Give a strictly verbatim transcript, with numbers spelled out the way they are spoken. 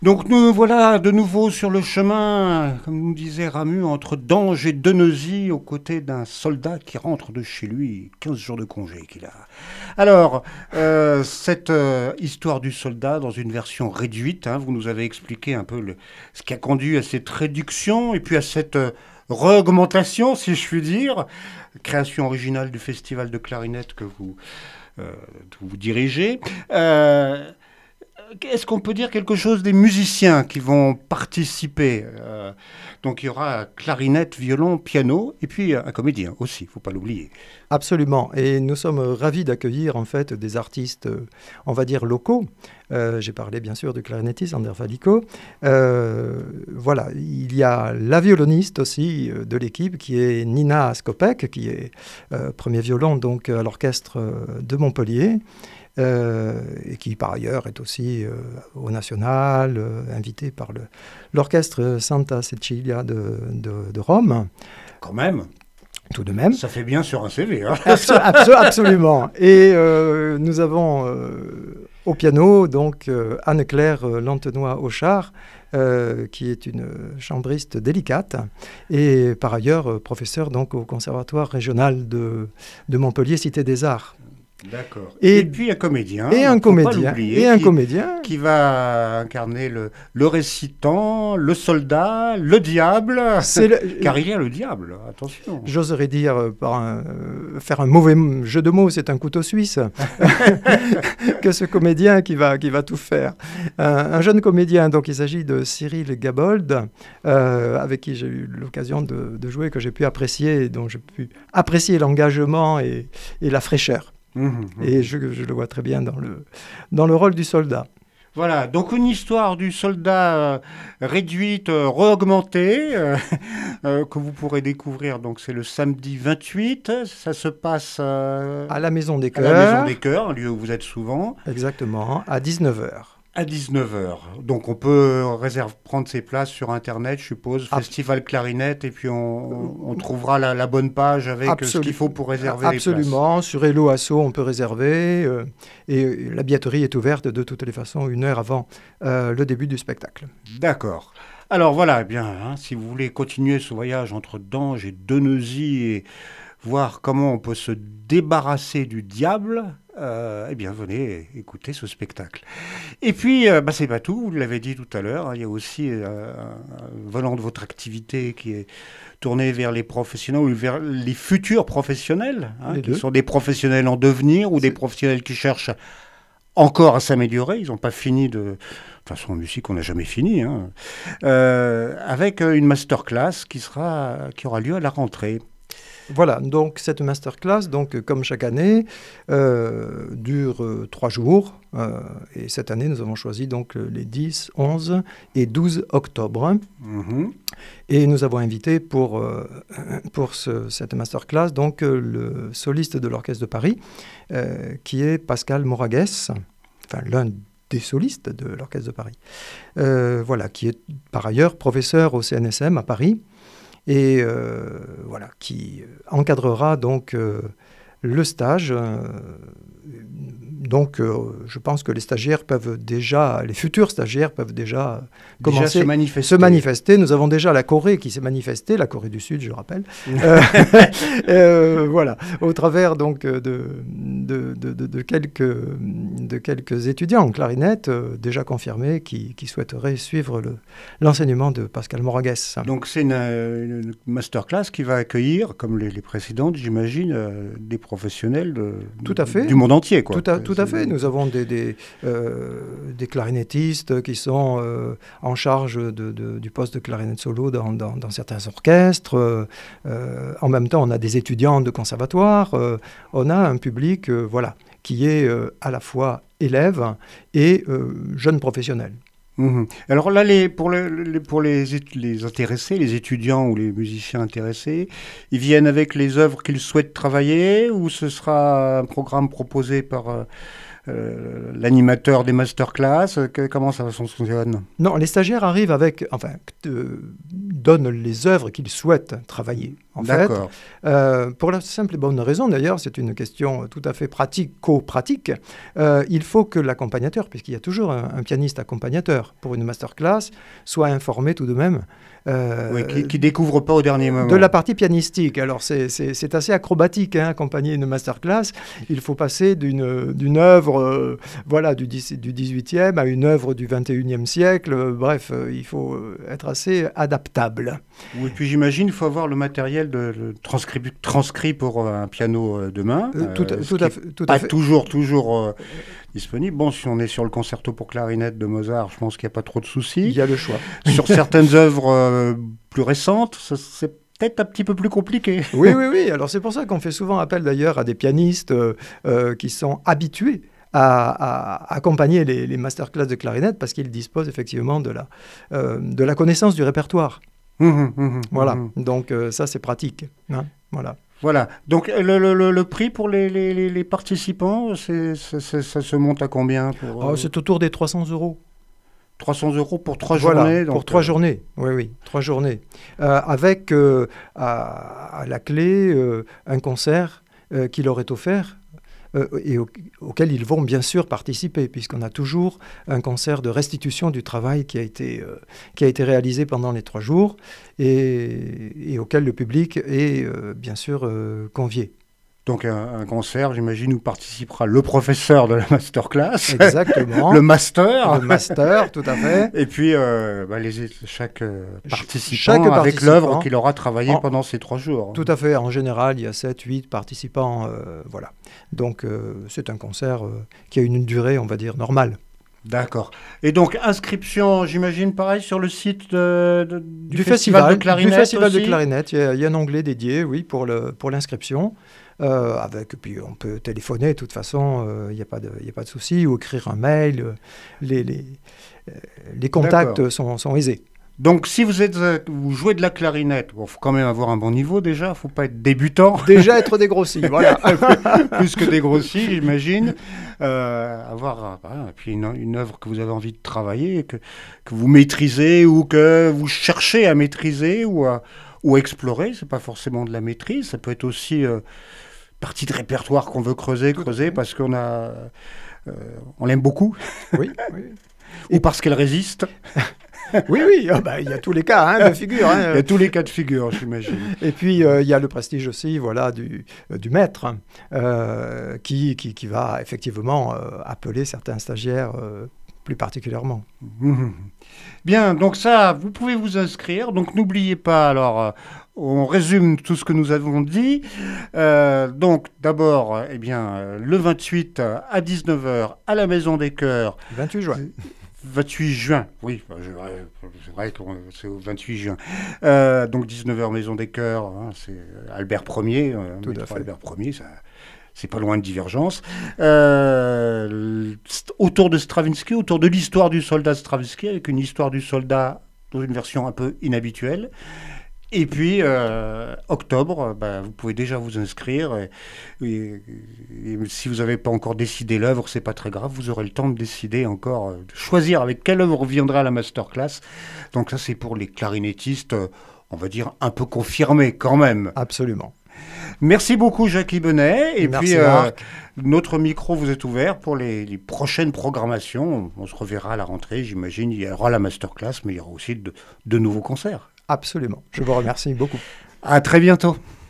Donc nous voilà de nouveau sur le chemin, comme nous disait Ramu, entre Dange et Deneuzy, aux côtés d'un soldat qui rentre de chez lui, quinze jours de congé qu'il a. Alors, euh, cette euh, histoire du soldat, dans une version réduite, hein, vous nous avez expliqué un peu le, ce qui a conduit à cette réduction et puis à cette euh, re-augmentation, si je puis dire, création originale du festival de clarinette que vous, euh, que vous dirigez. Euh, Est-ce qu'on peut dire quelque chose des musiciens qui vont participer euh, Donc il y aura clarinette, violon, piano et puis un comédien aussi, il ne faut pas l'oublier. Absolument. Et nous sommes ravis d'accueillir en fait des artistes, euh, on va dire locaux. Euh, j'ai parlé bien sûr du clarinettiste Ander Falico. Euh, voilà, il y a la violoniste aussi euh, de l'équipe qui est Nina Skopek, qui est euh, premier violon donc à l'orchestre euh, de Montpellier. Euh, et qui par ailleurs est aussi euh, au National, euh, invité par le, l'orchestre Santa Cecilia de, de, de Rome. Quand même. Tout de même. Ça fait bien sur un C V. Hein. Abso- abso- absolument. Et euh, nous avons euh, au piano donc euh, Anne-Claire euh, Lantenois-Auchard, euh, qui est une chambriste délicate et par ailleurs euh, professeure donc au Conservatoire régional de, de Montpellier, Cité des Arts. D'accord. Et, et puis un comédien, et un comédien, et un qui, comédien qui va incarner le, le récitant, le soldat, le diable. Le... Car il y a le diable, attention. J'oserais dire, par un, euh, faire un mauvais jeu de mots, c'est un couteau suisse, que ce comédien qui va, qui va tout faire. Un, un jeune comédien, donc il s'agit de Cyril Gabold, euh, avec qui j'ai eu l'occasion de, de jouer, que j'ai pu apprécier, dont j'ai pu apprécier l'engagement et, et la fraîcheur. Mmh, mmh. Et je, je le vois très bien dans le, dans le rôle du soldat. Voilà, donc une histoire du soldat euh, réduite, euh, re-augmentée, euh, euh, que vous pourrez découvrir. Donc c'est le samedi vingt-huit, ça se passe euh, à la Maison des Chœurs. À la Maison des Chœurs, un lieu où vous êtes souvent. Exactement, à dix-neuf heures. À dix-neuf heures. Donc on peut réserve, prendre ses places sur Internet, je suppose, Ab- Festival Clarinette, et puis on, on trouvera la, la bonne page avec Absolu- ce qu'il faut pour réserver Absolument. les places. Absolument, sur Hello Asso, on peut réserver, euh, et la billetterie est ouverte de toutes les façons une heure avant euh, le début du spectacle. D'accord. Alors voilà, eh bien, hein, si vous voulez continuer ce voyage entre Dange et Deneuzy et voir comment on peut se débarrasser du diable, euh, eh bien, venez écouter ce spectacle. Et puis, euh, bah, c'est pas tout, vous l'avez dit tout à l'heure, hein, il y a aussi euh, un volant de votre activité qui est tourné vers les professionnels ou vers les futurs professionnels, hein, qui deux. sont des professionnels en devenir ou c'est... des professionnels qui cherchent encore à s'améliorer, ils n'ont pas fini de... De toute façon, en musique, on n'a jamais fini, hein, euh, avec une masterclass qui, sera, qui aura lieu à la rentrée. Voilà, donc cette masterclass, donc, comme chaque année, euh, dure euh, trois jours. Euh, et cette année, nous avons choisi donc, les dix, onze et douze octobre. Mmh. Et nous avons invité pour, euh, pour ce, cette masterclass donc, euh, le soliste de l'Orchestre de Paris, euh, qui est Pascal Moragues, enfin l'un des solistes de l'Orchestre de Paris, euh, voilà, qui est par ailleurs professeur au C N S M à Paris. Et euh, voilà, qui encadrera donc euh, le stage. Euh, donc, euh, je pense que les stagiaires peuvent déjà, les futurs stagiaires peuvent déjà, déjà commencer se manifester. se manifester. Nous avons déjà la Corée qui s'est manifestée, la Corée du Sud, je rappelle. euh, euh, voilà, au travers donc de, de, de, de, de, quelques, de quelques étudiants en clarinette euh, déjà confirmés qui, qui souhaiteraient suivre le, l'enseignement de Pascal Moragues. Donc, c'est une, une masterclass qui va accueillir, comme les, les précédentes, j'imagine, euh, des professionnels de, tout à fait. du monde entier, quoi. Tout à, tout à fait. Nous avons des, des, euh, des clarinettistes qui sont euh, en charge de, de, du poste de clarinette solo dans, dans, dans certains orchestres. Euh, en même temps, on a des étudiants de conservatoire. Euh, on a un public euh, voilà, qui est euh, à la fois élève et euh, jeune professionnel. Mmh. Alors là, les, pour, le, les, pour les, les intéressés, les étudiants ou les musiciens intéressés, ils viennent avec les œuvres qu'ils souhaitent travailler ou ce sera un programme proposé par euh, euh, l'animateur des masterclass? que, Comment ça fonctionne? Non, les stagiaires arrivent avec... Enfin, euh, donne les œuvres qu'il souhaite travailler. En D'accord. fait, euh, pour la simple et bonne raison, d'ailleurs, c'est une question tout à fait pratico-pratique, euh, il faut que l'accompagnateur, puisqu'il y a toujours un, un pianiste accompagnateur pour une masterclass, soit informé tout de même Euh, oui, qui, qui découvre pas au dernier moment. De la partie pianistique. Alors, c'est, c'est, c'est assez acrobatique, hein, accompagner une masterclass. Il faut passer d'une, d'une œuvre euh, voilà, du, du dix-huitième à une œuvre du vingt et unième siècle. Euh, bref, euh, il faut être assez adaptable. Oui, puis j'imagine qu'il faut avoir le matériel de, de transcrit, transcrit pour un piano de main. Euh, tout, euh, tout à fait. Tout pas à fait. toujours, toujours euh, disponible. Bon, si on est sur le concerto pour clarinette de Mozart, je pense qu'il n'y a pas trop de soucis. Il y a le choix. Sur certaines œuvres euh, plus récentes, ça, c'est peut-être un petit peu plus compliqué. Oui, oui, oui. Alors c'est pour ça qu'on fait souvent appel d'ailleurs à des pianistes euh, euh, qui sont habitués à, à accompagner les, les masterclass de clarinette parce qu'ils disposent effectivement de la, euh, de la connaissance du répertoire. Mmh, mmh, mmh, voilà. Mmh. Donc euh, ça, c'est pratique. Hein, voilà. Voilà. Donc le, le, le prix pour les, les, les participants, c'est, c'est, c'est, ça se monte à combien pour, oh, c'est autour des trois cents euros. trois cents euros pour trois voilà, journées. Pour donc, trois euh... journées, oui, oui, trois journées. Euh, avec euh, à, à la clé euh, un concert euh, qui leur est offert euh, et au, auquel ils vont bien sûr participer, puisqu'on a toujours un concert de restitution du travail qui a été, euh, qui a été réalisé pendant les trois jours et, et auquel le public est euh, bien sûr euh, convié. Donc un, un concert, j'imagine, où participera le professeur de la masterclass. Exactement. Le master. Le master, tout à fait. Et puis euh, bah, les, chaque euh, participant chaque avec participant, l'œuvre qu'il aura travaillé en, pendant ces trois jours. Tout à fait. En général, il y a sept, huit participants. Euh, voilà. Donc euh, c'est un concert euh, qui a une durée, on va dire, normale. D'accord. Et donc, inscription, j'imagine, pareil, sur le site de, de, du, du festival, festival de clarinette Du festival aussi. de clarinette. Il y, a, il y a un onglet dédié, oui, pour, le, pour l'inscription. Euh, avec, puis on peut téléphoner, de toute façon, il euh, n'y a pas de, y a pas de souci, ou écrire un mail. Euh, les, les, euh, les contacts sont, sont aisés. Donc, si vous, êtes, euh, vous jouez de la clarinette, il bon, faut quand même avoir un bon niveau déjà, il ne faut pas être débutant. Déjà être dégrossi, voilà. Plus que dégrossi, j'imagine. Euh, avoir euh, puis une, une œuvre que vous avez envie de travailler, que, que vous maîtrisez ou que vous cherchez à maîtriser ou à, ou à explorer. Ce n'est pas forcément de la maîtrise, ça peut être aussi euh, partie de répertoire qu'on veut creuser, creuser parce qu'on a, euh, on l'aime beaucoup. Oui, oui. Ou parce qu'elle résiste. Oui, oui, oh bah, il y a tous les cas hein, de figure. Hein. Il y a tous les cas de figure, j'imagine. Et puis, euh, il y a le prestige aussi voilà, du, euh, du maître euh, qui, qui, qui va effectivement euh, appeler certains stagiaires euh, plus particulièrement. Mmh. Bien, donc ça, vous pouvez vous inscrire. Donc n'oubliez pas, alors, euh, on résume tout ce que nous avons dit. Euh, donc d'abord, eh bien, euh, le vingt-huit à dix-neuf heures à la Maison des Chœurs. vingt-huit juin. vingt-huit juin, oui, c'est vrai que c'est au vingt-huit juin. Euh, donc dix-neuf heures Maison des Chœurs, hein, c'est Albert Ier, euh, Tout à fait. Albert Ier, ça, c'est pas loin de Divergence. Euh, autour de Stravinsky, autour de l'histoire du soldat Stravinsky, avec une histoire du soldat dans une version un peu inhabituelle. Et puis, euh, octobre, bah, vous pouvez déjà vous inscrire. Et, et, et si vous n'avez pas encore décidé l'œuvre, c'est pas très grave. Vous aurez le temps de décider encore, de choisir avec quelle œuvre viendra la masterclass. Donc ça, c'est pour les clarinettistes, on va dire, un peu confirmés quand même. Absolument. Merci beaucoup, Jacques Ibenet. Et Merci, puis, euh, Marc. notre micro vous est ouvert pour les, les prochaines programmations. On se reverra à la rentrée, j'imagine. Il y aura la masterclass, mais il y aura aussi de, de nouveaux concerts. Absolument. Je vous remercie beaucoup. À très bientôt.